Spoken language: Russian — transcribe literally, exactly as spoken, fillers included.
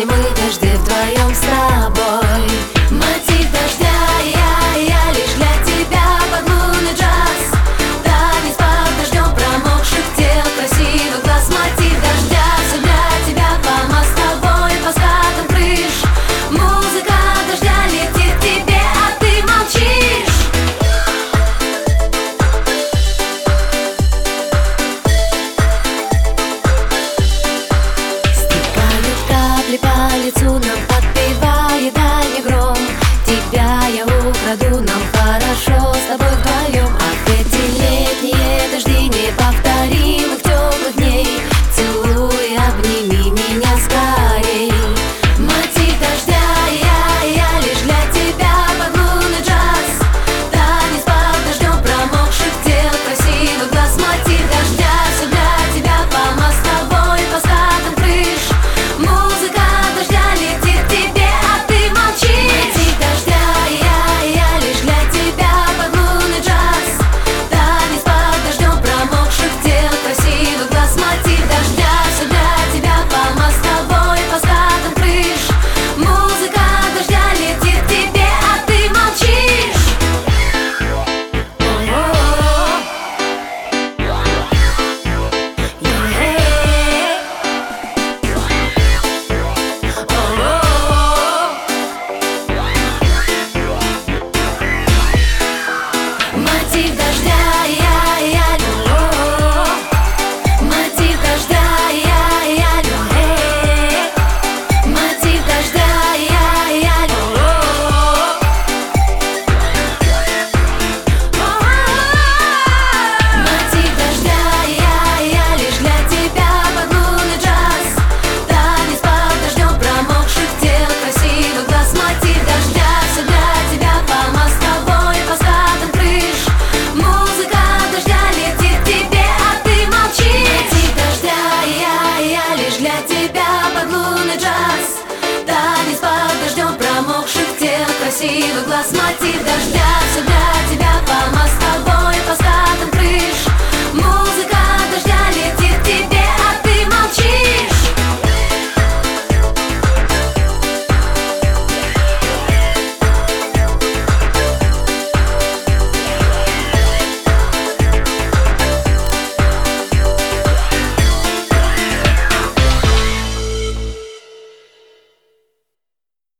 песни мы дожди вдвоем с тобой. Мотив дождя, я, я лишь для тебя под лунный джаз. Танец под дождем промокших тел, красивых глаз. Мотив дождя, все для тебя, по мостовой, по скатам крыш. Музыка дождя летит к тебе, а ты молчишь. Стекают капли по лицу, нам подпевает дальний гром. Тебя я украду, нам хорошо с тобой вдвоем. Ах, эти летние дожди неповторимых теплых дней. Целуй, обними меня скорей. Мотив дождя, я, я лишь для тебя под лунный джаз. Танец под дождем промокших тел, красивых глаз. Мотив дождя, все для тебя, по мостовой, по скатам крыш. Музыка дождя летит к тебе, а ты молчишь. Мотив дождя, я, я лишь для тебя под лунный джаз. Танец под дождем промокших тел, красивых глаз. Мотив дождя, все для тебя, по мостовой, по скатам крыш. Музыка дождя летит к тебе, а ты молчишь. Мотив дождя, я, я люблю. Мотив дождя, я, я люблю. Мотив дождя, я, я люблю. Мотив дождя, я, я лишь для тебя под лунный джаз. Танец под дождем промокших тел, красивых глаз. Мотив дождя, все для тебя, по мостовой, по скатам крыш. Музыка дождя летит к тебе, а ты молчишь. Мотив дождя, я, я лишь для тебя под лунный джаз. Танец под дождем промокших тел, красивых глаз. Мотив